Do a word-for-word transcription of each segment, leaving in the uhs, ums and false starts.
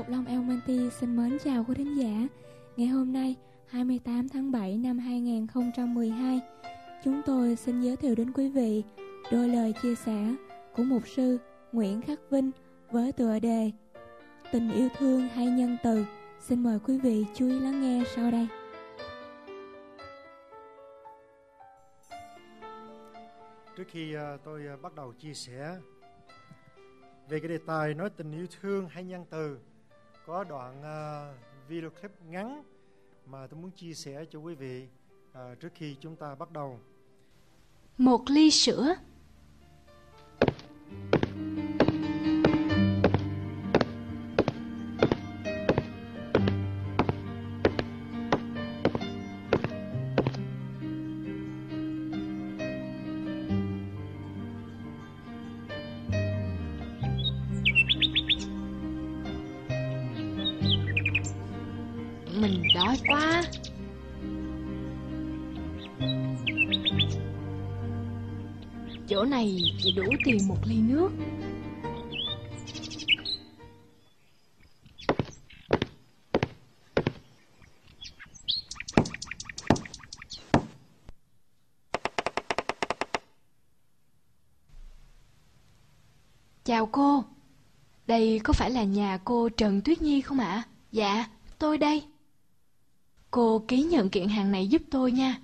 Ngọc Long Elmanti xin mến chào quý thính giả. Ngày hôm nay, hai mươi tám tháng bảy năm hai nghìn không trăm mười hai, chúng tôi xin giới thiệu đến quý vị đôi lời chia sẻ của mục sư Nguyễn Khắc Vinh với tựa đề Tình yêu thương hay nhân từ. Xin mời quý vị chú ý lắng nghe sau đây. Trước khi uh, tôi uh, bắt đầu chia sẻ về cái đề tài nói tình yêu thương hay nhân từ, có đoạn uh, video clip ngắn mà tôi muốn chia sẻ cho quý vị uh, trước khi chúng ta bắt đầu. Một ly sữa. Mình đói quá. Chỗ này chỉ đủ tiền một ly nước. Chào cô. Đây có phải là nhà cô Trần Tuyết Nhi không ạ? Dạ, tôi đây. Cô ký nhận kiện hàng này giúp tôi nha.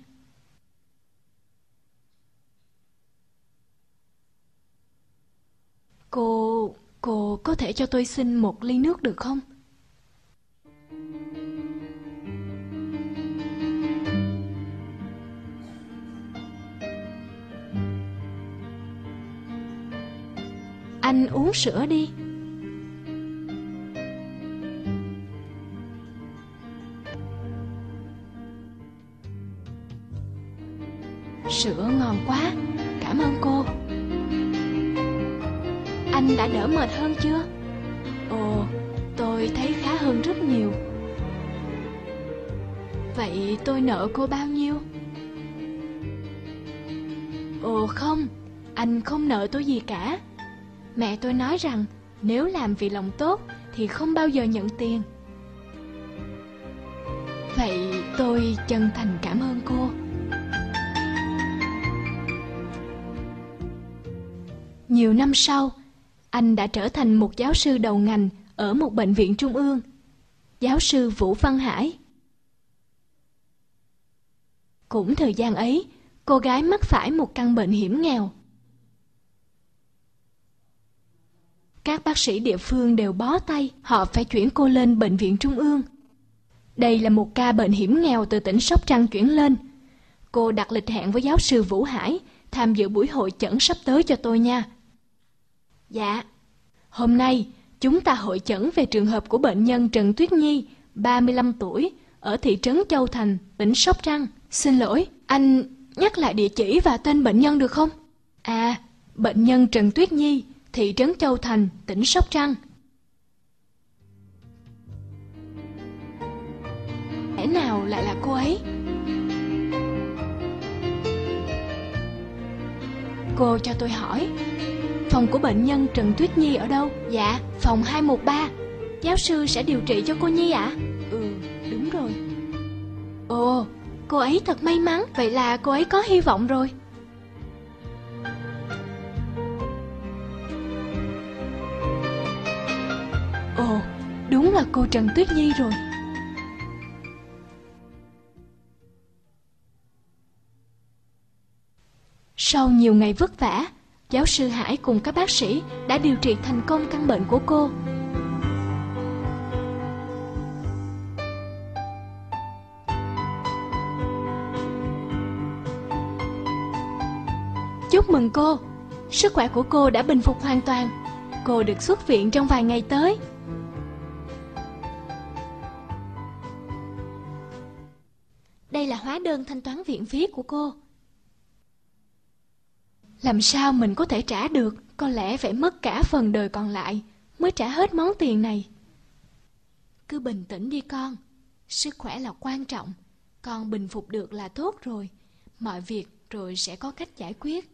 Cô... cô có thể cho tôi xin một ly nước được không? Anh uống sữa đi. Sữa ngon quá, cảm ơn cô. Anh đã đỡ mệt hơn chưa? Ồ, tôi thấy khá hơn rất nhiều. Vậy tôi nợ cô bao nhiêu? Ồ không, anh không nợ tôi gì cả. Mẹ tôi nói rằng nếu làm vì lòng tốt thì không bao giờ nhận tiền. Vậy tôi chân thành cảm ơn cô. Nhiều năm sau, anh đã trở thành một giáo sư đầu ngành ở một bệnh viện trung ương, giáo sư Vũ Văn Hải. Cũng thời gian ấy, cô gái mắc phải một căn bệnh hiểm nghèo. Các bác sĩ địa phương đều bó tay, họ phải chuyển cô lên bệnh viện trung ương. Đây là một ca bệnh hiểm nghèo từ tỉnh Sóc Trăng chuyển lên. Cô đặt lịch hẹn với giáo sư Vũ Hải tham dự buổi hội chẩn sắp tới cho tôi nha. Dạ. Hôm nay, chúng ta hội chẩn về trường hợp của bệnh nhân Trần Tuyết Nhi, ba mươi lăm tuổi, ở thị trấn Châu Thành, tỉnh Sóc Trăng. Xin lỗi, anh nhắc lại địa chỉ và tên bệnh nhân được không? À, bệnh nhân Trần Tuyết Nhi, thị trấn Châu Thành, tỉnh Sóc Trăng. Lẽ nào lại là cô ấy? Cô cho tôi hỏi, phòng của bệnh nhân Trần Tuyết Nhi ở đâu? Dạ, phòng hai một ba. Giáo sư sẽ điều trị cho cô Nhi ạ? À? Ừ, đúng rồi. Ồ, cô ấy thật may mắn. Vậy là cô ấy có hy vọng rồi. Ồ, đúng là cô Trần Tuyết Nhi rồi. Sau nhiều ngày vất vả, giáo sư Hải cùng các bác sĩ đã điều trị thành công căn bệnh của cô. Chúc mừng cô, sức khỏe của cô đã bình phục hoàn toàn. Cô được xuất viện trong vài ngày tới. Đây là hóa đơn thanh toán viện phí của cô. Làm sao mình có thể trả được? Có lẽ phải mất cả phần đời còn lại mới trả hết món tiền này. Cứ bình tĩnh đi con. Sức khỏe là quan trọng. Con bình phục được là tốt rồi. Mọi việc rồi sẽ có cách giải quyết.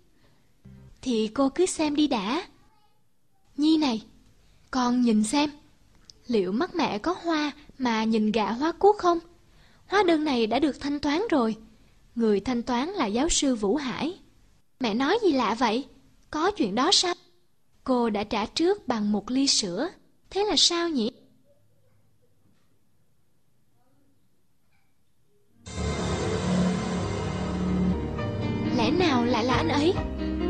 Thì cô cứ xem đi đã. Nhi này, con nhìn xem. Liệu mắt mẹ có hoa mà nhìn gạ hóa cuốc không? Hóa đơn này đã được thanh toán rồi. Người thanh toán là giáo sư Vũ Hải. Mẹ nói gì lạ vậy? Có chuyện đó sao? Cô đã trả trước bằng một ly sữa. Thế là sao nhỉ? Lẽ nào lại là anh ấy?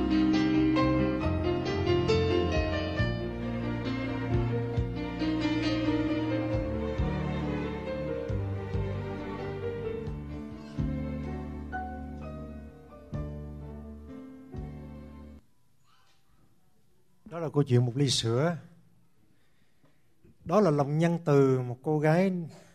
Đó là câu chuyện một ly sữa. Đó là lòng nhân từ một cô gái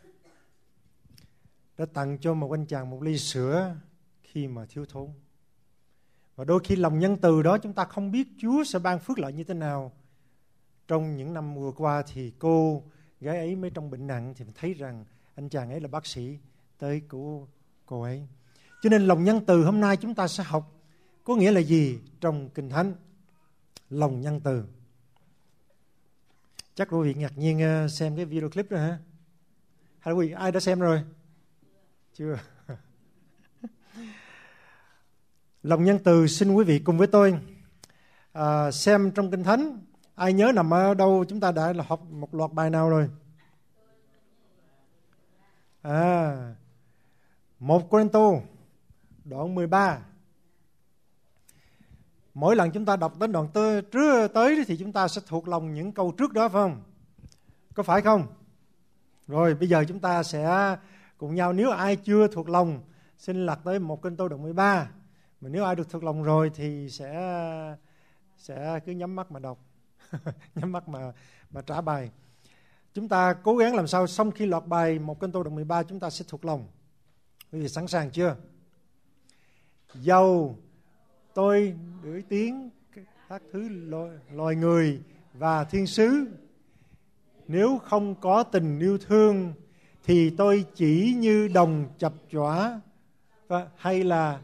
đã tặng cho một anh chàng một ly sữa khi mà thiếu thốn. Và đôi khi lòng nhân từ đó chúng ta không biết Chúa sẽ ban phước lợi như thế nào. Trong những năm vừa qua thì cô gái ấy mới trong bệnh nặng thì mình thấy rằng anh chàng ấy là bác sĩ tới cứu cô ấy. Cho nên lòng nhân từ hôm nay chúng ta sẽ học có nghĩa là gì trong Kinh Thánh. Lòng nhân từ. Chắc quý vị ngạc nhiên xem cái video clip đó hả? Hay quý vị ai đã xem rồi? Chưa? Lòng nhân từ, xin quý vị cùng với tôi à, xem trong Kinh Thánh. Ai nhớ nằm ở đâu chúng ta đã học một loạt bài nào rồi? À, một Cô-rinh-tô đoạn mười ba. Mỗi lần chúng ta đọc đến đoạn tới, tới thì chúng ta sẽ thuộc lòng những câu trước đó phải không? Có phải không? Rồi bây giờ chúng ta sẽ cùng nhau, nếu ai chưa thuộc lòng xin lật tới một Cô-rinh-tô đoạn mười ba. Mà nếu ai được thuộc lòng rồi thì sẽ sẽ cứ nhắm mắt mà đọc. Nhắm mắt mà mà trả bài. Chúng ta cố gắng làm sao xong khi loạt bài một Cô-rinh-tô đoạn mười ba chúng ta sẽ thuộc lòng. Quý vị sẵn sàng chưa? Dầu tôi đuổi tiếng các thứ loài, loài người và thiên sứ, nếu không có tình yêu thương thì tôi chỉ như đồng chập chõa hay là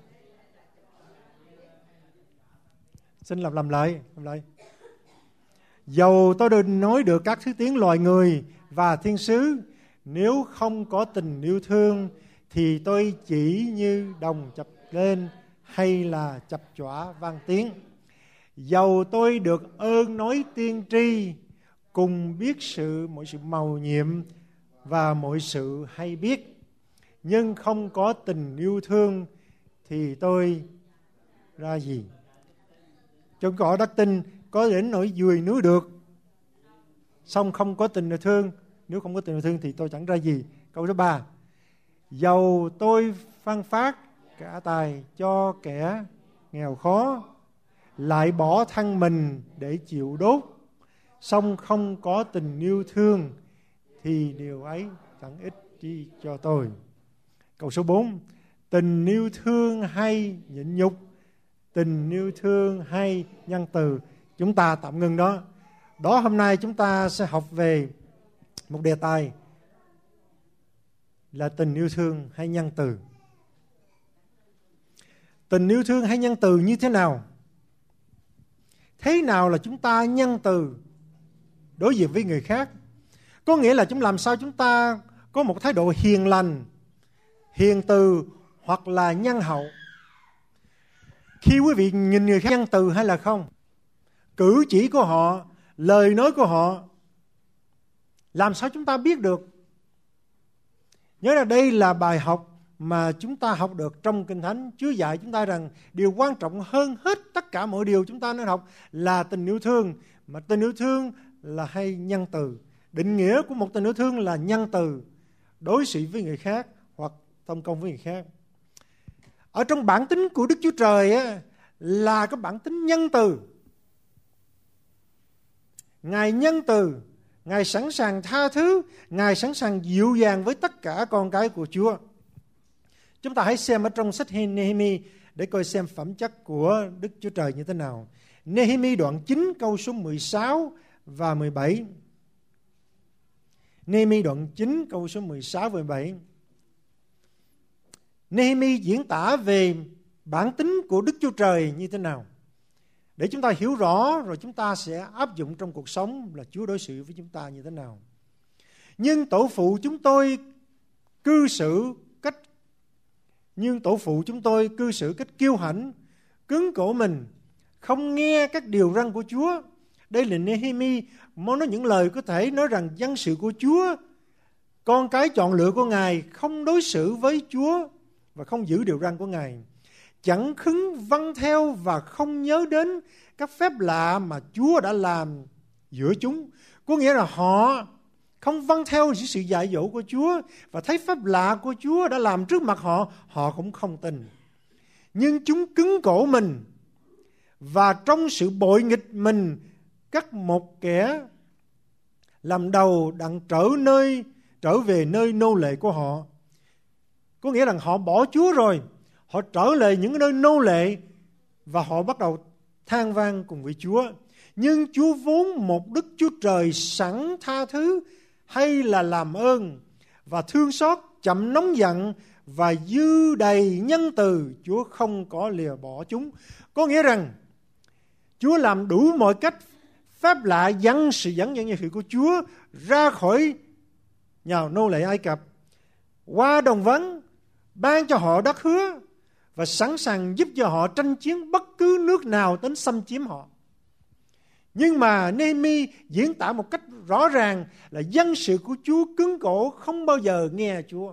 xin làm làm lại làm lại dầu tôi đừng nói được các thứ tiếng loài người và thiên sứ, nếu không có tình yêu thương thì tôi chỉ như đồng chập lên hay là chập chõa vang tiếng. Dầu tôi được ơn nói tiên tri, cùng biết sự mọi sự mầu nhiệm và mọi sự hay biết, nhưng không có tình yêu thương thì tôi ra gì? Trong cõi đất tinh có đến nỗi dùi núi được, song không có tình yêu thương, nếu không có tình yêu thương thì tôi chẳng ra gì. Câu số ba. Dầu tôi phân phát cả tài cho kẻ nghèo khó, lại bỏ thân mình để chịu đốt, song không có tình yêu thương thì điều ấy chẳng ích chi cho tôi. Câu số bốn. Tình yêu thương hay nhịn nhục, tình yêu thương hay nhân từ. Chúng ta tạm ngừng đó. Đó, hôm nay chúng ta sẽ học về một đề tài là tình yêu thương hay nhân từ. Tình yêu thương hay nhân từ như thế nào? Thế nào là chúng ta nhân từ đối diện với người khác? Có nghĩa là chúng làm sao chúng ta có một thái độ hiền lành, hiền từ hoặc là nhân hậu. Khi quý vị nhìn người khác nhân từ hay là không, cử chỉ của họ, lời nói của họ, làm sao chúng ta biết được? Nhớ là đây là bài học mà chúng ta học được trong Kinh Thánh. Chúa dạy chúng ta rằng điều quan trọng hơn hết tất cả mọi điều chúng ta nên học là tình yêu thương. Mà tình yêu thương là hay nhân từ. Định nghĩa của một tình yêu thương là nhân từ, đối xử với người khác hoặc thông công với người khác. Ở trong bản tính của Đức Chúa Trời á, là cái bản tính nhân từ. Ngài nhân từ, Ngài sẵn sàng tha thứ, Ngài sẵn sàng dịu dàng với tất cả con cái của Chúa. Chúng ta hãy xem ở trong sách Nehemi để coi xem phẩm chất của Đức Chúa Trời như thế nào. Nehemi đoạn chín câu số mười sáu và mười bảy. Nehemi đoạn chín câu số mười sáu và mười bảy. Nehemi diễn tả về bản tính của Đức Chúa Trời như thế nào. Để chúng ta hiểu rõ rồi chúng ta sẽ áp dụng trong cuộc sống là Chúa đối xử với chúng ta như thế nào. Nhưng tổ phụ chúng tôi cư xử cách nhưng tổ phụ chúng tôi cư xử cách kiêu hãnh, cứng cổ mình, không nghe các điều răn của Chúa. Đây là Nehemi muốn nói những lời có thể nói rằng dân sự của Chúa, con cái chọn lựa của Ngài, không đối xử với Chúa và không giữ điều răn của Ngài, chẳng khứng vâng theo và không nhớ đến các phép lạ mà Chúa đã làm giữa chúng. Có nghĩa là họ không vâng theo sự dạy dỗ của Chúa và thấy phép lạ của Chúa đã làm trước mặt họ, họ cũng không tin. Nhưng chúng cứng cổ mình và trong sự bội nghịch mình cắt một kẻ làm đầu đặng trở nơi trở về nơi nô lệ của họ. Có nghĩa là họ bỏ Chúa rồi, họ trở lại những nơi nô lệ và họ bắt đầu than vang cùng với Chúa. Nhưng Chúa vốn một Đức Chúa Trời sẵn tha thứ hay là làm ơn và thương xót, chậm nóng giận và dư đầy nhân từ, Chúa không có lìa bỏ chúng. Có nghĩa rằng Chúa làm đủ mọi cách phép lạ dẫn sự dẫn dẫn sự của Chúa ra khỏi nhà nô lệ Ai Cập, qua đồng vấn, ban cho họ đất hứa và sẵn sàng giúp cho họ tranh chiến bất cứ nước nào đến xâm chiếm họ. Nhưng mà Nehemi diễn tả một cách rõ ràng là dân sự của Chúa cứng cổ, không bao giờ nghe Chúa.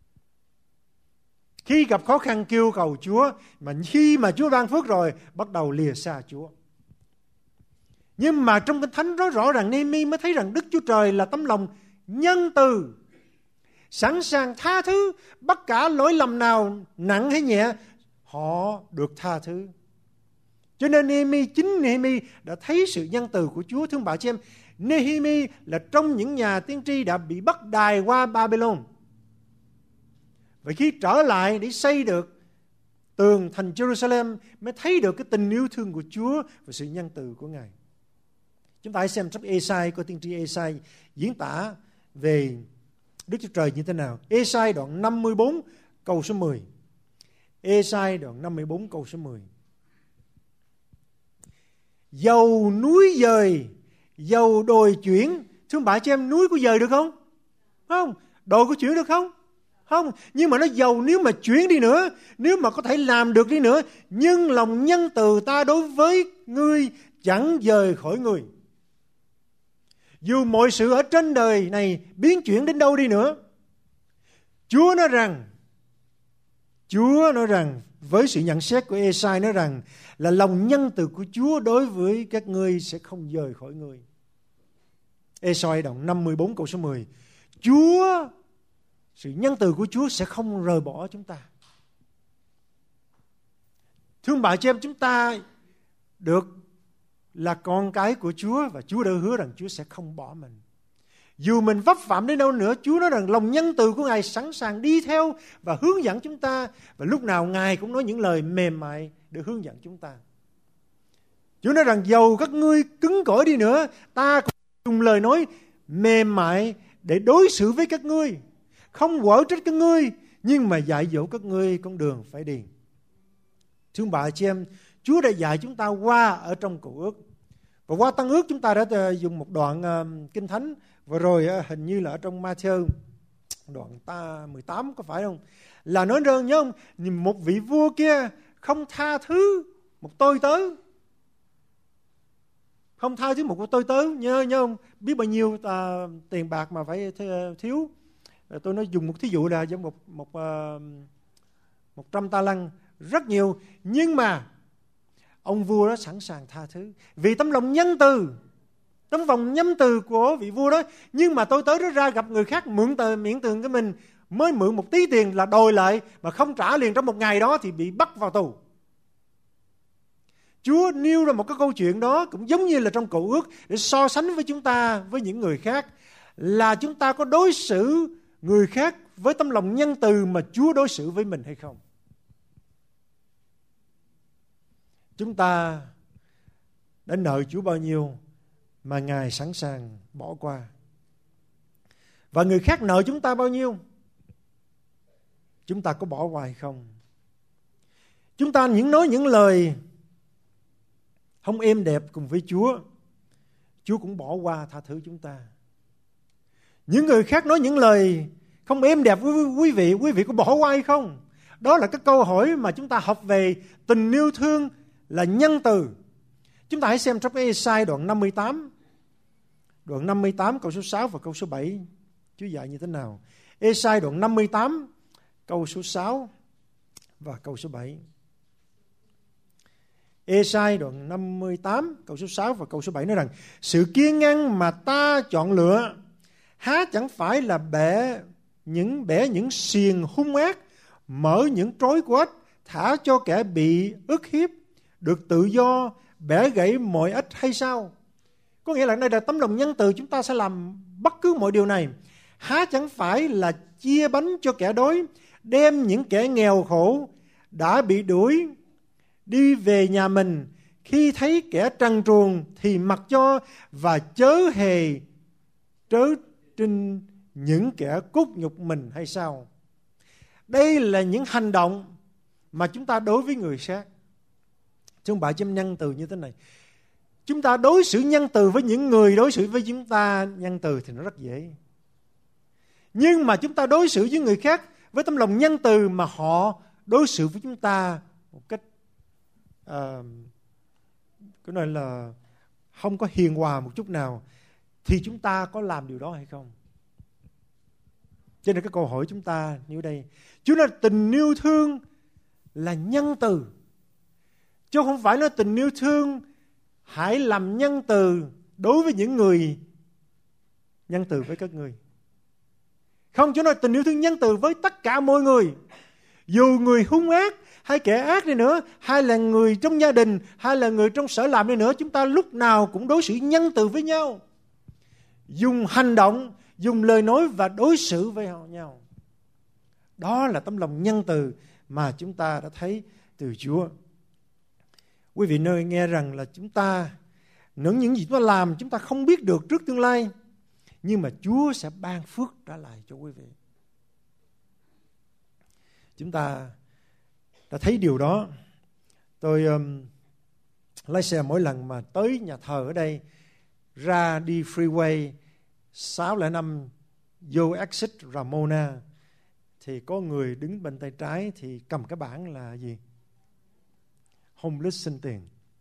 Khi gặp khó khăn kêu cầu Chúa, mà khi mà Chúa ban phước rồi bắt đầu lìa xa Chúa. Nhưng mà trong Kinh Thánh nói rõ ràng Nehemi mới thấy rằng Đức Chúa Trời là tấm lòng nhân từ, sẵn sàng tha thứ bất cả lỗi lầm nào nặng hay nhẹ, họ được tha thứ. Cho nên Nehemi, chính Nehemi đã thấy sự nhân từ của Chúa. Thưa bà chị em, Nehemi là trong những nhà tiên tri đã bị bắt đày qua Babylon. Và khi trở lại để xây được tường thành Jerusalem mới thấy được cái tình yêu thương của Chúa và sự nhân từ của Ngài. Chúng ta hãy xem sách Ê-sai, coi tiên tri Ê-sai diễn tả về Đức Chúa Trời như thế nào. Ê-sai đoạn năm mươi bốn câu số mười. Ê-sai đoạn năm mươi bốn câu số mười. Dầu núi dời, dầu đồi chuyển. Thưa bà chị em, núi có dời được không? Không. Đồi có chuyển được không? Không. Nhưng mà nó dầu nếu mà chuyển đi nữa, nếu mà có thể làm được đi nữa, nhưng lòng nhân từ ta đối với ngươi chẳng dời khỏi người. Dù mọi sự ở trên đời này biến chuyển đến đâu đi nữa, Chúa nói rằng, Chúa nói rằng với sự nhận xét của Ê-sai nói rằng là lòng nhân từ của Chúa đối với các ngươi sẽ không rời khỏi ngươi. Ê-sai đoạn năm mươi bốn câu số mười. Chúa, sự nhân từ của Chúa sẽ không rời bỏ chúng ta. Thương bà chị em, chúng ta được là con cái của Chúa và Chúa đã hứa rằng Chúa sẽ không bỏ mình. Dù mình vấp phạm đến đâu nữa, Chúa nói rằng lòng nhân từ của Ngài sẵn sàng đi theo và hướng dẫn chúng ta. Và lúc nào Ngài cũng nói những lời mềm mại để hướng dẫn chúng ta. Chúa nói rằng dầu các ngươi cứng cỏi đi nữa, ta cũng dùng lời nói mềm mại để đối xử với các ngươi, không quở trách các ngươi, nhưng mà dạy dỗ các ngươi con đường phải đi. Thưa bà chị em, Chúa đã dạy chúng ta qua ở trong Cựu Ước. Và qua Tân Ước chúng ta đã dùng một đoạn uh, Kinh Thánh. Và rồi uh, hình như là ở trong Ma-thi-ơ đoạn ta mười tám có phải không? Là nói rằng nhớ không? Một vị vua kia không tha thứ một tôi tớ. Không tha thứ một tôi tớ. Nhớ, nhớ không? Biết bao nhiêu uh, tiền bạc mà phải thiếu. Tôi nói dùng một thí dụ là giống một, một, uh, một trăm ta lăng. Rất nhiều. Nhưng mà ông vua đó sẵn sàng tha thứ vì tấm lòng nhân từ, tấm lòng nhân từ của vị vua đó. Nhưng mà tôi tới đó ra gặp người khác mượn tờ miễn tiền của mình, mới mượn một tí tiền là đòi lại, mà không trả liền trong một ngày đó thì bị bắt vào tù. Chúa nêu ra một cái câu chuyện đó cũng giống như là trong Cựu Ước để so sánh với chúng ta với những người khác, là chúng ta có đối xử người khác với tấm lòng nhân từ mà Chúa đối xử với mình hay không. Chúng ta đã nợ Chúa bao nhiêu mà Ngài sẵn sàng bỏ qua. Và người khác nợ chúng ta bao nhiêu, chúng ta có bỏ qua hay không? Chúng ta những nói những lời không êm đẹp cùng với Chúa, Chúa cũng bỏ qua tha thứ chúng ta. Những người khác nói những lời không êm đẹp với quý vị, quý vị có bỏ qua hay không? Đó là cái câu hỏi mà chúng ta học về tình yêu thương là nhân từ. Chúng ta hãy xem trong cái Ê-sai đoạn năm mươi tám. Đoạn năm mươi tám câu số sáu và câu số bảy. Chúa dạy như thế nào? Ê-sai đoạn năm mươi tám câu số sáu và câu số bảy. Ê-sai đoạn năm mươi tám câu số sáu và câu số bảy nói rằng: sự kiên nhẫn mà ta chọn lựa há chẳng phải là bẻ những bẻ những xiềng hung ác, mở những trói quát, thả cho kẻ bị ức hiếp được tự do, bẻ gãy mọi ách hay sao? Có nghĩa là đây là tấm lòng nhân từ, chúng ta sẽ làm bất cứ mọi điều này. Há chẳng phải là chia bánh cho kẻ đói, đem những kẻ nghèo khổ đã bị đuổi đi về nhà mình, khi thấy kẻ trần truồng thì mặc cho, và chớ hề trớ trinh những kẻ cốt nhục mình hay sao? Đây là những hành động mà chúng ta đối với người khác. Chúng bạn chấm nhân từ như thế này. Chúng ta đối xử nhân từ với những người đối xử với chúng ta nhân từ thì nó rất dễ. Nhưng mà chúng ta đối xử với người khác với tấm lòng nhân từ mà họ đối xử với chúng ta một cách uh, cái này là không có hiền hòa một chút nào, thì chúng ta có làm điều đó hay không? Cho nên cái câu hỏi chúng ta như đây, Chúa nói tình yêu thương là nhân từ, chứ không phải nói tình yêu thương hãy làm nhân từ đối với những người nhân từ với các người. Không, Chúa nói tình yêu thương nhân từ với tất cả mọi người. Dù người hung ác hay kẻ ác đi nữa, hay là người trong gia đình, hay là người trong sở làm đi nữa, chúng ta lúc nào cũng đối xử nhân từ với nhau. Dùng hành động, dùng lời nói và đối xử với họ nhau. Đó là tấm lòng nhân từ mà chúng ta đã thấy từ Chúa. Quý vị nơi nghe rằng là chúng ta, những những gì chúng ta làm chúng ta không biết được trước tương lai, nhưng mà Chúa sẽ ban phước trả lại cho quý vị. Chúng ta đã thấy điều đó. Tôi um, lái xe mỗi lần mà tới nhà thờ ở đây, ra đi freeway sáu không năm vô exit Ramona, thì có người đứng bên tay trái thì cầm cái bảng là gì? Homeless xin tiền.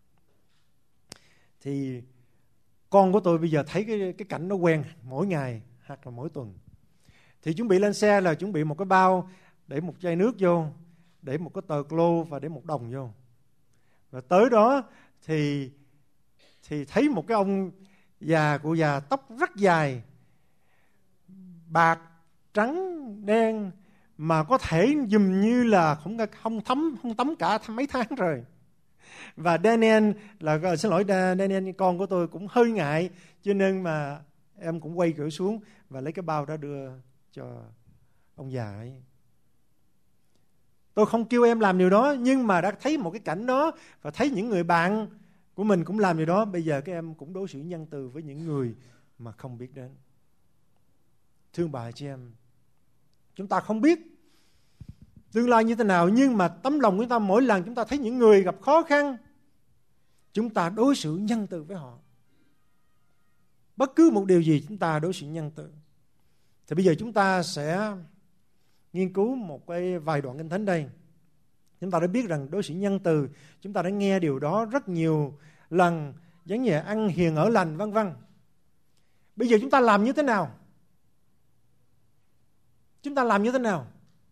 Thì con của tôi bây giờ thấy cái, cái cảnh nó quen mỗi ngày hoặc là mỗi tuần. Thì chuẩn bị lên xe là chuẩn bị một cái bao, để một chai nước vô, để một cái tờ lô và để một đồng vô. Và tới đó thì thì thấy một cái ông già, cụ già tóc rất dài, bạc, trắng, đen, mà có thể dùm như là không không thấm không tắm cả mấy tháng rồi. Và Daniel là xin lỗi Daniel con của tôi cũng hơi ngại, cho nên mà em cũng quay cửa xuống và lấy cái bao đó đưa cho ông già ấy. Tôi không kêu em làm điều đó, nhưng mà đã thấy một cái cảnh đó và thấy những người bạn của mình cũng làm điều đó. Bây giờ các em cũng đối xử nhân từ với những người mà không biết đến. Thương bà chị em, chúng ta không biết tương lai như thế nào, nhưng mà tấm lòng của chúng ta mỗi lần chúng ta thấy những người gặp khó khăn, chúng ta đối xử nhân từ với họ. Bất cứ một điều gì chúng ta đối xử nhân từ. Thì bây giờ chúng ta sẽ nghiên cứu một cái vài đoạn Kinh Thánh đây. Chúng ta đã biết rằng đối xử nhân từ, chúng ta đã nghe điều đó rất nhiều lần, giống như ăn hiền ở lành vân vân. Bây giờ chúng ta làm như thế nào? Chúng ta làm như thế nào?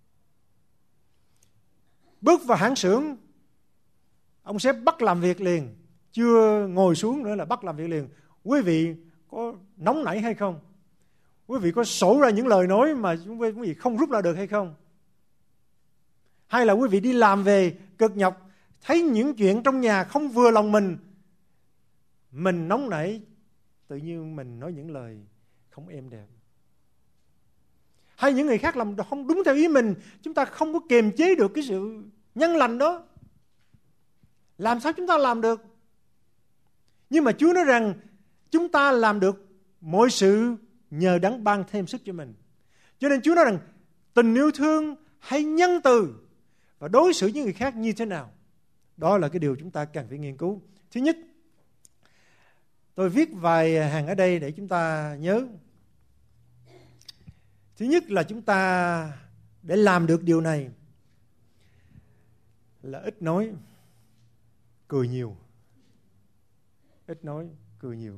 Bước vào hãng xưởng, ông sếp bắt làm việc liền, chưa ngồi xuống nữa là bắt làm việc liền. Quý vị có nóng nảy hay không? Quý vị có sổ ra những lời nói mà quý vị không rút ra được hay không? Hay là quý vị đi làm về cực nhọc, thấy những chuyện trong nhà không vừa lòng mình, mình nóng nảy, tự nhiên mình nói những lời không êm đẹp. Hay những người khác làm không đúng theo ý mình, chúng ta không có kiềm chế được cái sự nhân lành đó. Làm sao chúng ta làm được? Nhưng mà Chúa nói rằng chúng ta làm được mọi sự nhờ Đấng ban thêm sức cho mình. Cho nên Chúa nói rằng tình yêu thương hay nhân từ và đối xử với người khác như thế nào. Đó là cái điều chúng ta cần phải nghiên cứu. Thứ nhất, tôi viết vài hàng ở đây để chúng ta nhớ. Thứ nhất là chúng ta để làm được điều này là ít nói, cười nhiều. Ít nói, cười nhiều.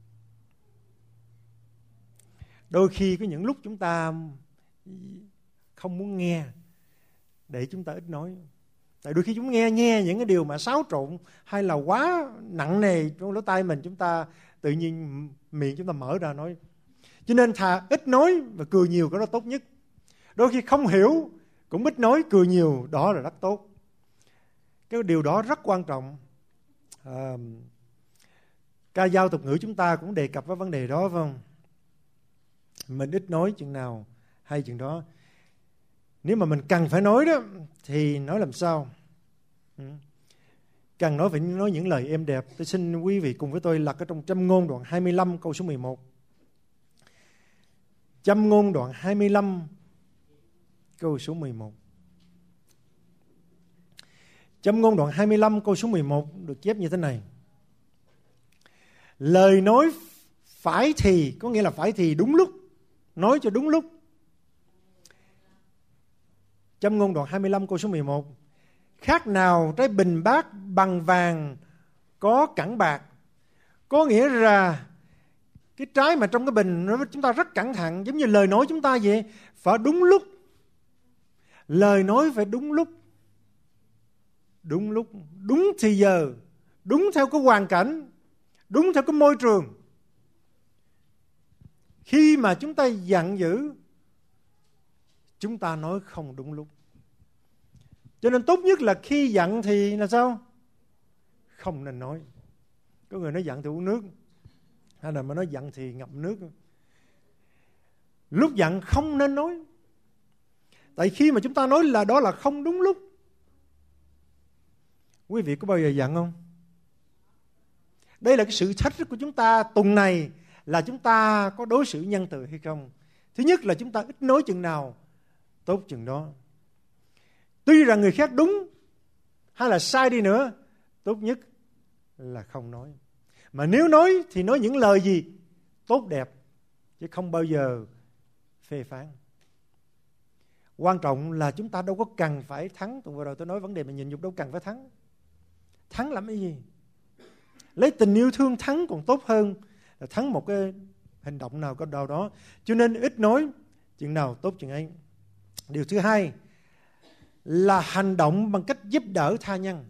Đôi khi có những lúc chúng ta không muốn nghe để chúng ta ít nói. Tại đôi khi chúng nghe nghe những cái điều mà xáo trộn hay là quá nặng nề trong lỗ tai mình, chúng ta tự nhiên miệng chúng ta mở ra nói. Cho nên thà ít nói và cười nhiều, cái đó tốt nhất. Đôi khi không hiểu cũng ít nói, cười nhiều, đó là rất tốt. Cái điều đó rất quan trọng. À, ca dao tục ngữ chúng ta cũng đề cập với vấn đề đó, phải không? Mình ít nói chừng nào hay chừng đó. Nếu mà mình cần phải nói đó thì nói làm sao? Ừ. Cần nói phải nói những lời êm đẹp. Tôi xin quý vị cùng với tôi lật ở trong Châm Ngôn đoạn hai mươi lăm câu số mười một. Châm Ngôn đoạn hai mươi lăm câu số mười một. Châm Ngôn đoạn hai mươi lăm câu số mười một được chép như thế này. Lời nói phải thì, có nghĩa là phải thì đúng lúc, nói cho đúng lúc. Châm Ngôn đoạn hai mươi lăm câu số mười một. Khác nào trái bình bát bằng vàng có cẳng bạc. Có nghĩa là cái trái mà trong cái bình chúng ta rất cẩn thận, giống như lời nói chúng ta vậy, phải đúng lúc. Lời nói phải đúng lúc. Đúng lúc, đúng thì giờ, đúng theo cái hoàn cảnh, đúng theo cái môi trường. Khi mà chúng ta giận dữ, chúng ta nói không đúng lúc. Cho nên tốt nhất là khi giận thì là sao? Không nên nói. Có người nói giận thì uống nước, hay là mà nói giận thì ngậm nước. Lúc giận không nên nói. Tại khi mà chúng ta nói là đó là không đúng lúc. Quý vị có bao giờ giận không? Đây là cái sự thách thức của chúng ta tuần này, là chúng ta có đối xử nhân từ hay không. Thứ nhất là chúng ta ít nói chừng nào tốt chừng đó. Tuy rằng người khác đúng hay là sai đi nữa, tốt nhất là không nói. Mà nếu nói thì nói những lời gì? Tốt đẹp, chứ không bao giờ phê phán. Quan trọng là chúng ta đâu có cần phải thắng. Tuần vừa rồi tôi nói vấn đề mà nhịn nhục đâu cần phải thắng. Thắng làm cái gì? Lấy tình yêu thương thắng còn tốt hơn là thắng một cái hành động nào có đâu đó. Cho nên ít nói chừng nào tốt chừng ấy. Điều thứ hai là hành động bằng cách giúp đỡ tha nhân.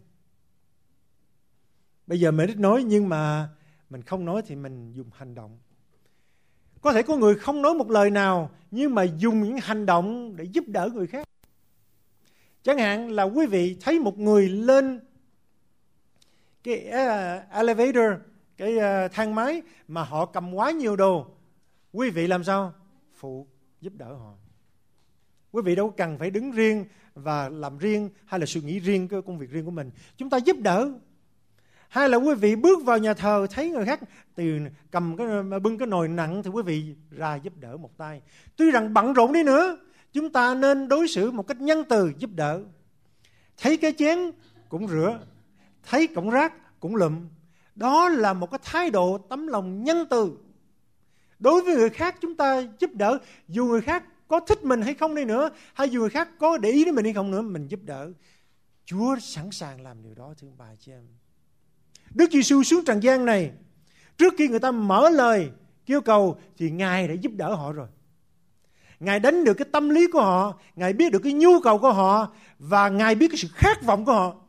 Bây giờ mình ít nói nhưng mà mình không nói thì mình dùng hành động. Có thể có người không nói một lời nào nhưng mà dùng những hành động để giúp đỡ người khác. Chẳng hạn là quý vị thấy một người lên cái uh, elevator, cái uh, thang máy mà họ cầm quá nhiều đồ, quý vị làm sao? Phụ giúp đỡ họ. Quý vị đâu cần phải đứng riêng và làm riêng hay là suy nghĩ riêng cái công việc riêng của mình. Chúng ta giúp đỡ. Hay là quý vị bước vào nhà thờ thấy người khác từ cầm cái bưng cái nồi nặng thì quý vị ra giúp đỡ một tay. Tuy rằng bận rộn đi nữa, chúng ta nên đối xử một cách nhân từ giúp đỡ. Thấy cái chén cũng rửa, thấy cọng rác cũng lụm. Đó là một cái thái độ tấm lòng nhân từ. Đối với người khác chúng ta giúp đỡ, dù người khác có thích mình hay không đi nữa, hay dù người khác có để ý đến mình hay không nữa, mình giúp đỡ. Chúa sẵn sàng làm điều đó, thưa bà chị em. Đức Giêsu xuống trần gian này, trước khi người ta mở lời kêu cầu thì Ngài đã giúp đỡ họ rồi. Ngài đánh được cái tâm lý của họ, Ngài biết được cái nhu cầu của họ, và Ngài biết cái sự khát vọng của họ.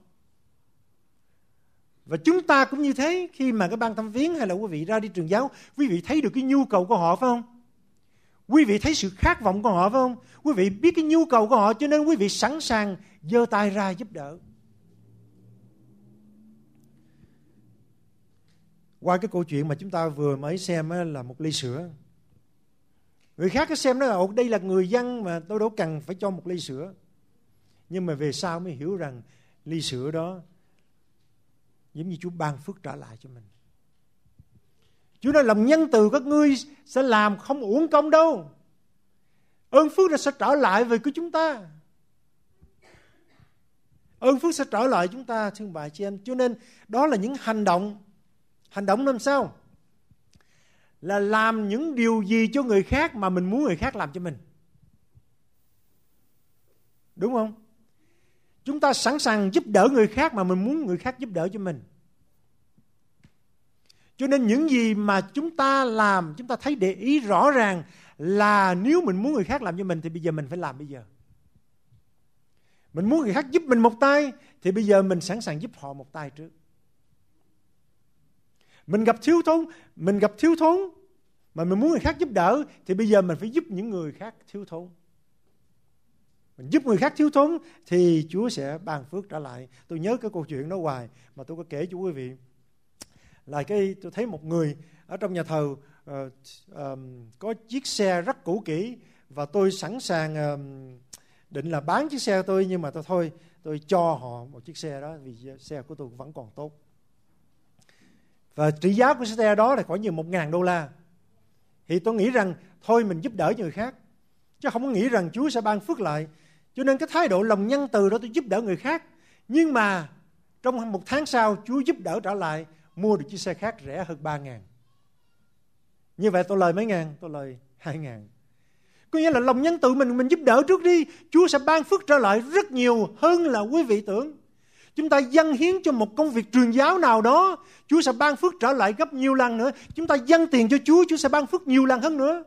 Và chúng ta cũng như thế, khi mà cái ban thăm viếng hay là quý vị ra đi trường giáo, quý vị thấy được cái nhu cầu của họ phải không? Quý vị thấy sự khát vọng của họ phải không? Quý vị biết cái nhu cầu của họ, cho nên quý vị sẵn sàng giơ tay ra giúp đỡ. Qua cái câu chuyện mà chúng ta vừa mới xem là một ly sữa. Người khác cái xem đó là đây là người dân mà tôi đâu cần phải cho một ly sữa. Nhưng mà về sau mới hiểu rằng ly sữa đó giống như Chúa ban phước trả lại cho mình. Chúa nói lòng nhân từ các ngươi sẽ làm không uổng công đâu. Ơn phước là sẽ trở lại về của chúng ta. Ơn phước sẽ trở lại chúng ta, thưa bà chị em. Cho nên đó là những hành động. Hành động làm sao? Là làm những điều gì cho người khác mà mình muốn người khác làm cho mình. Đúng không? Chúng ta sẵn sàng giúp đỡ người khác mà mình muốn người khác giúp đỡ cho mình. Cho nên những gì mà chúng ta làm, chúng ta thấy để ý rõ ràng là nếu mình muốn người khác làm cho mình thì bây giờ mình phải làm bây giờ. Mình muốn người khác giúp mình một tay thì bây giờ mình sẵn sàng giúp họ một tay trước. Mình gặp thiếu thốn, mình gặp thiếu thốn mà mình muốn người khác giúp đỡ thì bây giờ mình phải giúp những người khác thiếu thốn. Mình giúp người khác thiếu thốn thì Chúa sẽ ban phước trở lại. Tôi nhớ cái câu chuyện đó hoài mà tôi có kể cho quý vị. Là cái tôi thấy một người ở trong nhà thờ uh, uh, có chiếc xe rất cũ kỹ và tôi sẵn sàng uh, định là bán chiếc xe tôi, nhưng mà tôi thôi tôi cho họ một chiếc xe đó vì xe của tôi vẫn còn tốt. Và trị giá của xe đó là khoảng như một ngàn đô la. Thì tôi nghĩ rằng thôi mình giúp đỡ người khác, chứ không có nghĩ rằng Chúa sẽ ban phước lại. Cho nên cái thái độ lòng nhân từ đó tôi giúp đỡ người khác. Nhưng mà trong một tháng sau Chúa giúp đỡ trở lại, mua được chiếc xe khác rẻ hơn ba ngàn. Như vậy tôi lời mấy ngàn? Tôi lời hai ngàn. Có nghĩa là lòng nhân từ mình mình giúp đỡ trước đi, Chúa sẽ ban phước trở lại rất nhiều hơn là quý vị tưởng. Chúng ta dâng hiến cho một công việc truyền giáo nào đó, Chúa sẽ ban phước trở lại gấp nhiều lần nữa. Chúng ta dâng tiền cho Chúa, Chúa sẽ ban phước nhiều lần hơn nữa.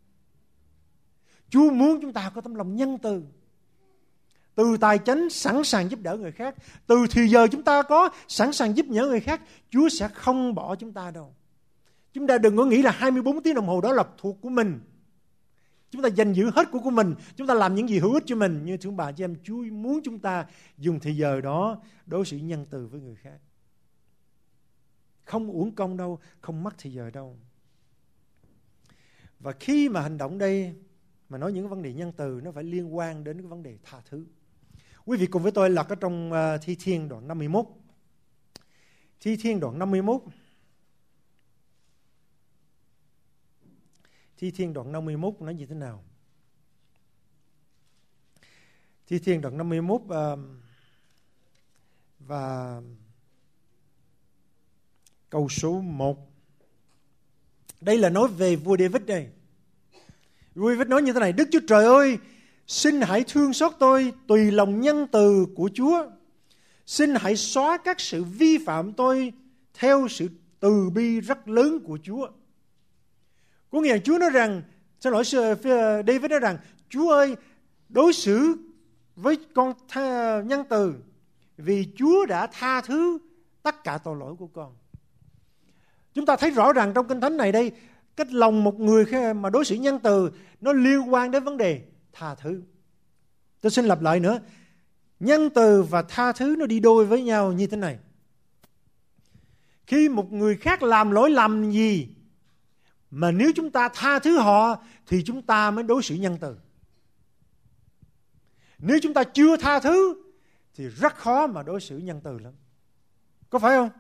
Chúa muốn chúng ta có tấm lòng nhân từ. Từ tài chánh sẵn sàng giúp đỡ người khác, từ thì giờ chúng ta có sẵn sàng giúp đỡ người khác, Chúa sẽ không bỏ chúng ta đâu. Chúng ta đừng có nghĩ là hai mươi bốn tiếng đồng hồ đó là thuộc của mình. Chúng ta dành giữ hết của của mình, chúng ta làm những gì hữu ích cho mình. Như thưa bà chị em, Chúa muốn chúng ta dùng thì giờ đó đối xử nhân từ với người khác. Không uổng công đâu, không mất thì giờ đâu. Và khi mà hành động đây, mà nói những vấn đề nhân từ, nó phải liên quan đến cái vấn đề tha thứ. Quý vị cùng với tôi lật ở trong uh, Thi Thiên đoạn năm mươi mốt. Thi Thiên đoạn năm mươi mốt. Thi Thiên đoạn năm mươi mốt nói như thế nào? Thi Thiên đoạn năm mươi mốt uh, và câu số một. Đây là nói về vua David đây. Vua David nói như thế này: Đức Chúa Trời ơi, xin hãy thương xót tôi tùy lòng nhân từ của Chúa. Xin hãy xóa các sự vi phạm tôi theo sự từ bi rất lớn của Chúa. Có nghĩa là Chúa nói rằng, xin lỗi David nói rằng, Chúa ơi, đối xử với con tha, nhân từ, vì Chúa đã tha thứ tất cả tội lỗi của con. Chúng ta thấy rõ ràng trong Kinh Thánh này đây, cái lòng một người mà đối xử nhân từ nó liên quan đến vấn đề tha thứ. Tôi xin lặp lại nữa, nhân từ và tha thứ nó đi đôi với nhau như thế này. Khi một người khác làm lỗi lầm gì mà nếu chúng ta tha thứ họ thì chúng ta mới đối xử nhân từ. Nếu chúng ta chưa tha thứ thì rất khó mà đối xử nhân từ lắm. Có phải không?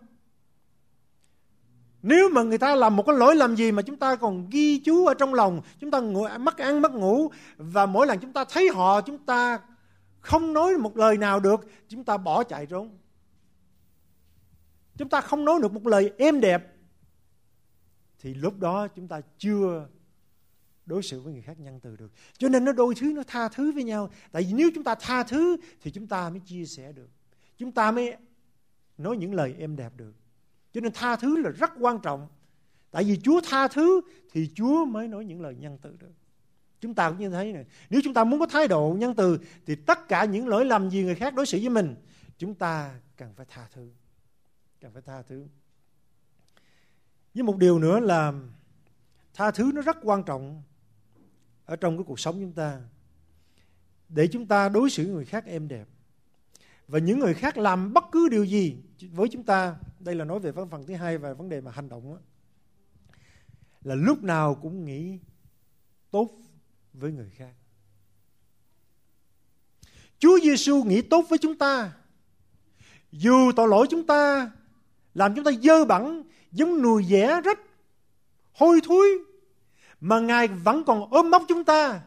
Nếu mà người ta làm một cái lỗi lầm gì mà chúng ta còn ghi chú ở trong lòng, chúng ta ngồi, mất ăn mất ngủ, và mỗi lần chúng ta thấy họ chúng ta không nói một lời nào được, chúng ta bỏ chạy trốn. Chúng ta không nói được một lời êm đẹp thì lúc đó chúng ta chưa đối xử với người khác nhân từ được. Cho nên nó đôi thứ nó tha thứ với nhau. Tại vì nếu chúng ta tha thứ thì chúng ta mới chia sẻ được, chúng ta mới nói những lời êm đẹp được. Cho nên tha thứ là rất quan trọng. Tại vì Chúa tha thứ thì Chúa mới nói những lời nhân từ được. Chúng ta cũng như thế này. Nếu chúng ta muốn có thái độ nhân từ thì tất cả những lỗi lầm gì người khác đối xử với mình, chúng ta cần phải tha thứ. Cần phải tha thứ. Với một điều nữa là tha thứ nó rất quan trọng ở trong cái cuộc sống chúng ta, để chúng ta đối xử người khác êm đẹp. Và những người khác làm bất cứ điều gì với chúng ta, đây là nói về phần thứ hai và vấn đề mà hành động đó, là lúc nào cũng nghĩ tốt với người khác. Chúa Giêsu nghĩ tốt với chúng ta. Dù tội lỗi chúng ta làm chúng ta dơ bẩn, giống nùi dẻ rách, hôi thối, mà Ngài vẫn còn ôm ấp chúng ta.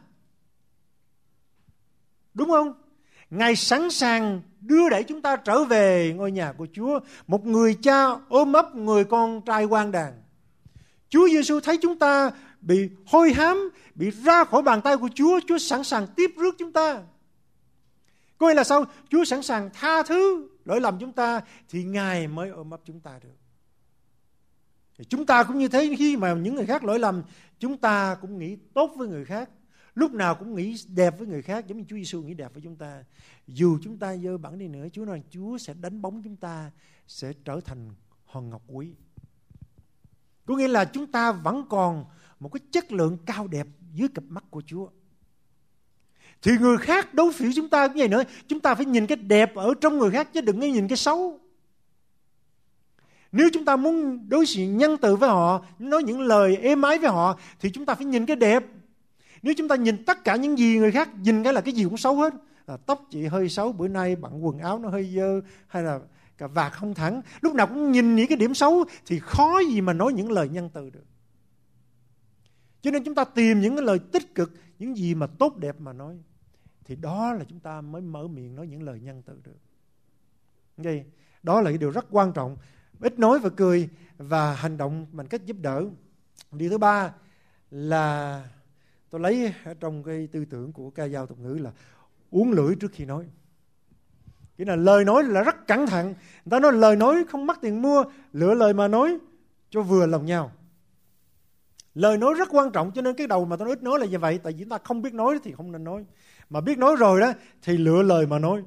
Đúng không? Ngài sẵn sàng đưa đẩy chúng ta trở về ngôi nhà của Chúa. Một người cha ôm ấp người con trai quan đàn. Chúa Giêsu thấy chúng ta bị hôi hám, bị ra khỏi bàn tay của Chúa, Chúa sẵn sàng tiếp rước chúng ta. Có nghĩa là sao? Chúa sẵn sàng tha thứ lỗi lầm chúng ta thì Ngài mới ôm ấp chúng ta được. Thì chúng ta cũng như thế, khi mà những người khác lỗi lầm, chúng ta cũng nghĩ tốt với người khác, lúc nào cũng nghĩ đẹp với người khác, giống như Chúa Giêsu nghĩ đẹp với chúng ta. Dù chúng ta dơ bẩn đi nữa, Chúa nói Chúa sẽ đánh bóng chúng ta, sẽ trở thành hòn ngọc quý. Có nghĩa là chúng ta vẫn còn một cái chất lượng cao đẹp dưới cặp mắt của Chúa. Thì người khác đối xử chúng ta cũng vậy nữa, chúng ta phải nhìn cái đẹp ở trong người khác chứ đừng có nhìn cái xấu. Nếu chúng ta muốn đối xử nhân từ với họ, nói những lời êm ái với họ, thì chúng ta phải nhìn cái đẹp. Nếu chúng ta nhìn tất cả những gì người khác, nhìn cái là cái gì cũng xấu hết. À, tóc chị hơi xấu, bữa nay bận quần áo nó hơi dơ, hay là cà vạt không thẳng, lúc nào cũng nhìn những cái điểm xấu, thì khó gì mà nói những lời nhân từ được. Cho nên chúng ta tìm những cái lời tích cực, những gì mà tốt đẹp mà nói, thì đó là chúng ta mới mở miệng nói những lời nhân từ được. Okay. Đó là cái điều rất quan trọng. Ít nói và cười và hành động bằng cách giúp đỡ. Điều thứ ba là tôi lấy trong cái tư tưởng của ca dao tục ngữ là uốn lưỡi trước khi nói. Cái là lời nói là rất cẩn thận. Người ta nói lời nói không mắc tiền mua, lựa lời mà nói cho vừa lòng nhau. Lời nói rất quan trọng, cho nên cái đầu mà tôi nói ít nói là như vậy. Tại vì chúng ta không biết nói thì không nên nói, mà biết nói rồi đó thì lựa lời mà nói.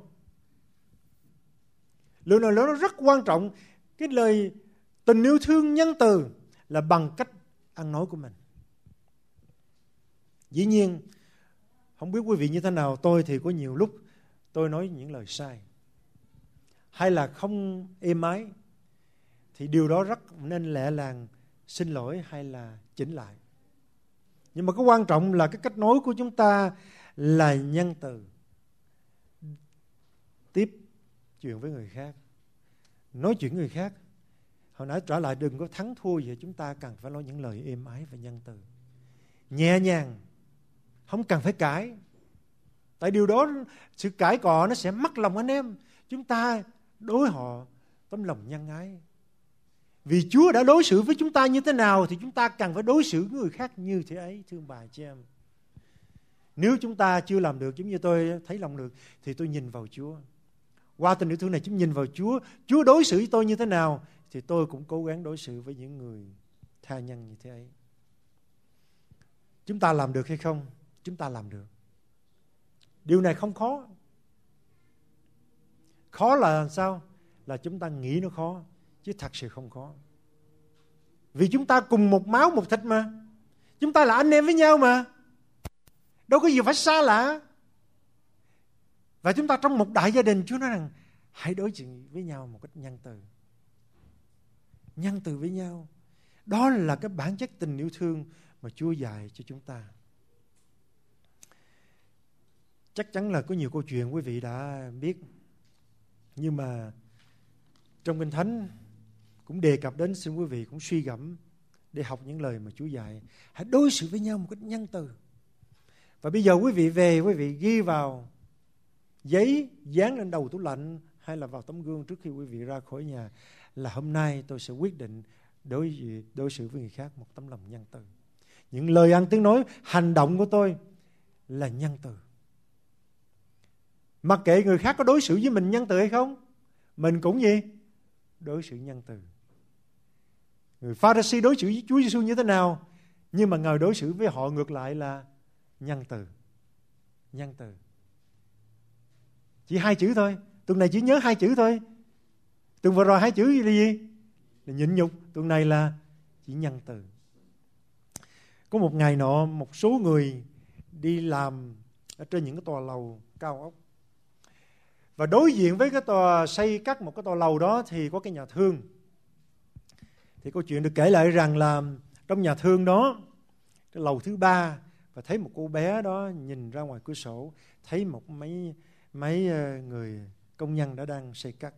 Lựa lời nói nó rất quan trọng. Cái lời tình yêu thương nhân từ là bằng cách ăn nói của mình. Dĩ nhiên, không biết quý vị như thế nào, tôi thì có nhiều lúc tôi nói những lời sai, hay là không êm ái, thì điều đó rất nên lẹ làng xin lỗi hay là chỉnh lại. Nhưng mà cái quan trọng là cái cách nói của chúng ta là nhân từ, tiếp chuyện với người khác, nói chuyện người khác. Hồi nãy trở lại, đừng có thắng thua gì, chúng ta cần phải nói những lời êm ái và nhân từ, nhẹ nhàng, không cần phải cãi. Tại điều đó, sự cãi cọ nó sẽ mất lòng anh em. Chúng ta đối họ tấm lòng nhân ái. Vì Chúa đã đối xử với chúng ta như thế nào thì chúng ta cần phải đối xử với người khác như thế ấy, thương bà chị em. Nếu chúng ta chưa làm được, giống như tôi thấy lòng được, thì tôi nhìn vào Chúa. Qua tình yêu thương này chúng nhìn vào Chúa. Chúa đối xử với tôi như thế nào thì tôi cũng cố gắng đối xử với những người tha nhân như thế ấy. Chúng ta làm được hay không? Chúng ta làm được. Điều này không khó. Khó là làm sao? Là chúng ta nghĩ nó khó, chứ thật sự không khó. Vì chúng ta cùng một máu một thịt mà. Chúng ta là anh em với nhau mà. Đâu có gì phải xa lạ. Và chúng ta trong một đại gia đình, Chúa nói rằng hãy đối xử với nhau một cách nhân từ. Nhân từ với nhau. Đó là cái bản chất tình yêu thương mà Chúa dạy cho chúng ta. Chắc chắn là có nhiều câu chuyện quý vị đã biết, nhưng mà trong Kinh Thánh cũng đề cập đến, xin quý vị cũng suy gẫm để học những lời mà Chúa dạy. Hãy đối xử với nhau một cách nhân từ. Và bây giờ quý vị về, quý vị ghi vào giấy, dán lên đầu tủ lạnh hay là vào tấm gương trước khi quý vị ra khỏi nhà, là hôm nay tôi sẽ quyết định đối, đối xử với người khác một tấm lòng nhân từ. Những lời ăn tiếng nói, hành động của tôi là nhân từ. Mặc kệ người khác có đối xử với mình nhân từ hay không, mình cũng gì? Đối xử nhân từ. Người Pha-ri-si đối xử với Chúa Giêsu như thế nào, nhưng mà Ngài đối xử với họ ngược lại là nhân từ. Nhân từ. Chỉ hai chữ thôi. Tuần này chỉ nhớ hai chữ thôi. Tuần vừa rồi hai chữ là gì? Là nhịn nhục. Tuần này là chỉ nhân từ. Có một ngày nọ, một số người đi làm ở trên những cái tòa lầu cao ốc. Và đối diện với cái tòa xây cất một cái tòa lầu đó thì có cái nhà thương. Thì câu chuyện được kể lại rằng là trong nhà thương đó, cái lầu thứ ba, và thấy một cô bé đó nhìn ra ngoài cửa sổ, thấy một mấy mấy người công nhân đã đang xây cất.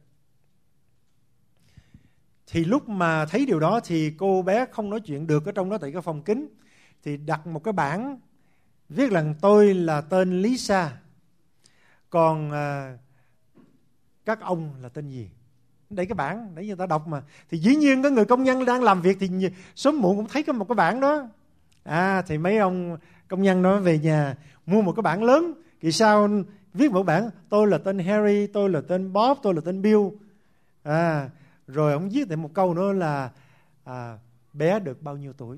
Thì lúc mà thấy điều đó thì cô bé không nói chuyện được ở trong đó tại cái phòng kính, thì đặt một cái bảng viết rằng tôi là tên Lisa, còn à, các ông là tên gì. Đây cái bảng để người ta đọc mà. Thì dĩ nhiên có người công nhân đang làm việc thì sớm muộn cũng thấy có một cái bảng đó. À thì mấy ông công nhân đó về nhà mua một cái bảng lớn, thì sao Viết một bản, tôi là tên Harry, tôi là tên Bob, tôi là tên Bill. À, rồi ông viết thêm một câu nữa là à, bé được bao nhiêu tuổi.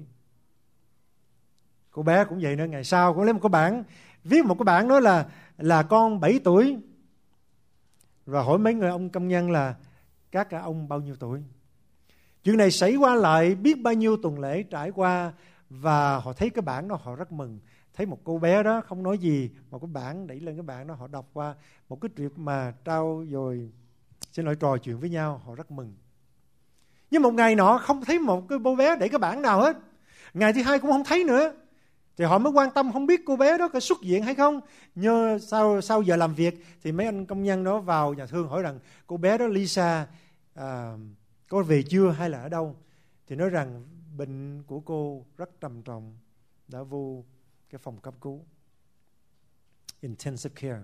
Cô bé cũng vậy nữa, ngày sau cũng lấy một cái bản, viết một cái bản đó là là con bảy tuổi. Và hỏi mấy người ông công nhân là các cả ông bao nhiêu tuổi. Chuyện này xảy qua lại biết bao nhiêu tuần lễ trải qua, và họ thấy cái bản đó họ rất mừng. Thấy một cô bé đó không nói gì, một cái bản đẩy lên cái bản đó, họ đọc qua một cái truyện mà trao rồi xin lỗi trò chuyện với nhau, họ rất mừng. Nhưng một ngày nọ không thấy một cái cô bé đẩy cái bản nào hết. Ngày thứ hai cũng không thấy nữa. Thì họ mới quan tâm không biết cô bé đó có xuất viện hay không. Nhờ sau, sau giờ làm việc thì mấy anh công nhân đó vào nhà thương hỏi rằng cô bé đó Lisa à, có về chưa hay là ở đâu. Thì nói rằng bệnh của cô rất trầm trọng, đã vô cái phòng cấp cứu, intensive care.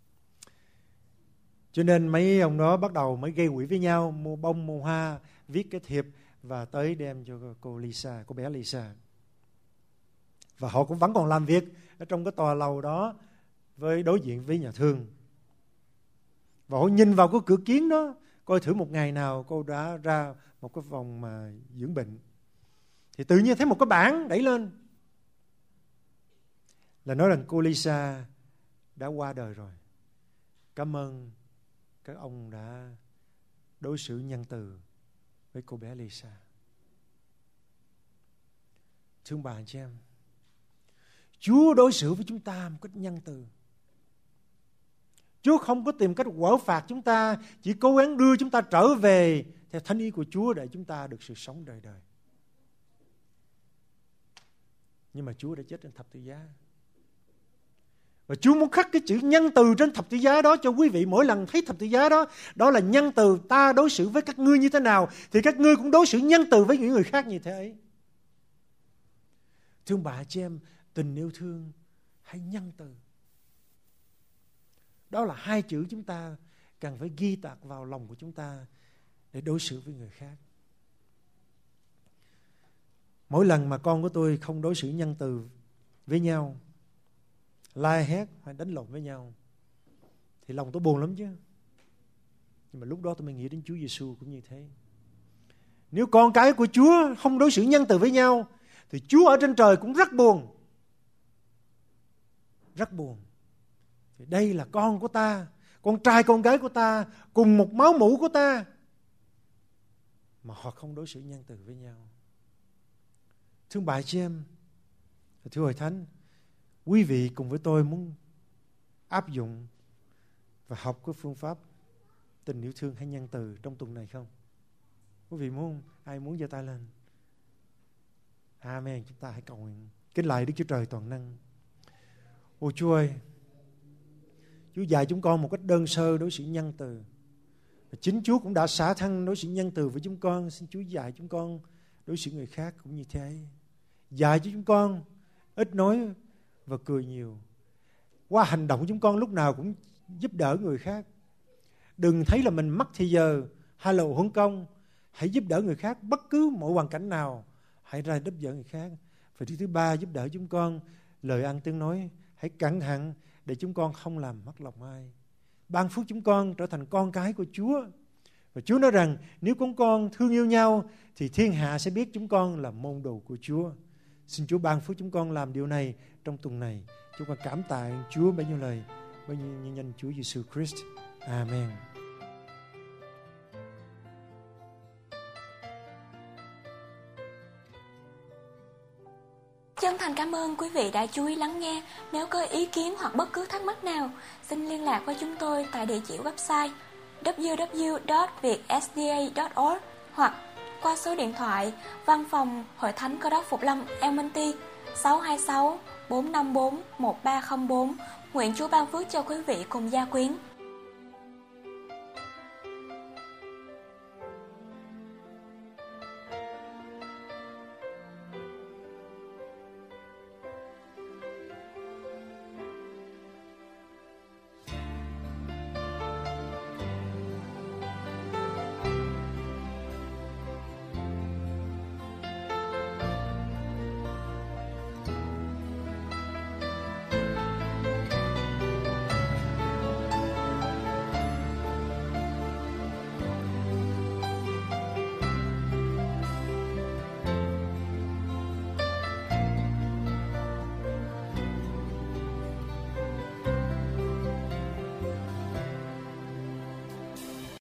Cho nên mấy ông đó bắt đầu mới gây quỹ với nhau, mua bông mua hoa, viết cái thiệp và tới đem cho cô Lisa, cô bé Lisa. Và họ cũng vẫn còn làm việc ở trong cái tòa lầu đó với đối diện với nhà thương. Và họ nhìn vào cái cửa kiến đó, coi thử một ngày nào cô đã ra một cái phòng mà dưỡng bệnh. Thì tự nhiên thấy một cái bảng đẩy lên là nói rằng cô Lisa đã qua đời rồi. Cảm ơn các ông đã đối xử nhân từ với cô bé Lisa. Thương bà chị em, Chúa đối xử với chúng ta một cách nhân từ. Chúa không có tìm cách quở phạt chúng ta, chỉ cố gắng đưa chúng ta trở về theo thánh ý của Chúa để chúng ta được sự sống đời đời. Nhưng mà Chúa đã chết trên thập tự giá. Và Chúa muốn khắc cái chữ nhân từ trên thập tự giá đó cho quý vị mỗi lần thấy thập tự giá đó. Đó là nhân từ, ta đối xử với các ngươi như thế nào thì các ngươi cũng đối xử nhân từ với những người khác như thế ấy. Thương bà chị em, tình yêu thương hay nhân từ, đó là hai chữ chúng ta cần phải ghi tạc vào lòng của chúng ta để đối xử với người khác. Mỗi lần mà con của tôi không đối xử nhân từ với nhau, la hét hay đánh lộn với nhau, thì lòng tôi buồn lắm chứ. Nhưng mà lúc đó tôi mới nghĩ đến Chúa Giêsu cũng như thế. Nếu con cái của Chúa không đối xử nhân từ với nhau thì Chúa ở trên trời cũng rất buồn. Rất buồn. Thì đây là con của ta, con trai con gái của ta, cùng một máu mủ của ta, mà họ không đối xử nhân từ với nhau. Thương bà chị em, thưa Hội Thánh, quý vị cùng với tôi muốn áp dụng và học cái phương pháp tình yêu thương hay nhân từ trong tuần này không? Quý vị muốn? Ai muốn giơ tay lên? Amen. Chúng ta hãy cầu nguyện. Kính lạy Đức Chúa Trời toàn năng. Ôi Chúa ơi, Chúa dạy chúng con một cách đơn sơ đối xử nhân từ. Và chính Chúa cũng đã xả thân đối xử nhân từ với chúng con. Xin Chúa dạy chúng con đối xử người khác cũng như thế. Dạy cho chúng con ít nói và cười nhiều. Qua hành động chúng con lúc nào cũng giúp đỡ người khác. Đừng thấy là mình mất thì giờ hay là huân công. Hãy giúp đỡ người khác bất cứ mọi hoàn cảnh nào. Hãy ra giúp đỡ người khác. Và thứ ba, giúp đỡ chúng con lời ăn tiếng nói. Hãy cẩn thận để chúng con không làm mất lòng ai. Ban phước chúng con trở thành con cái của Chúa. Và Chúa nói rằng nếu chúng con thương yêu nhau thì thiên hạ sẽ biết chúng con là môn đồ của Chúa. Xin Chúa ban phước chúng con làm điều này trong tuần này. Chúng con cảm tạ Chúa bấy nhiêu lời, bấy nhiêu nhân danh Chúa Giêsu Christ. Amen. Chân thành cảm ơn quý vị đã chú ý lắng nghe. Nếu có ý kiến hoặc bất cứ thắc mắc nào, xin liên lạc với chúng tôi tại địa chỉ website w w w chấm việt s d a chấm org hoặc qua số điện thoại Văn phòng Hội Thánh Cơ Đốc Phục Lâm Elmonty sáu hai sáu bốn năm bốn một ba không bốn. Nguyện Chúa ban phước cho quý vị cùng gia quyến.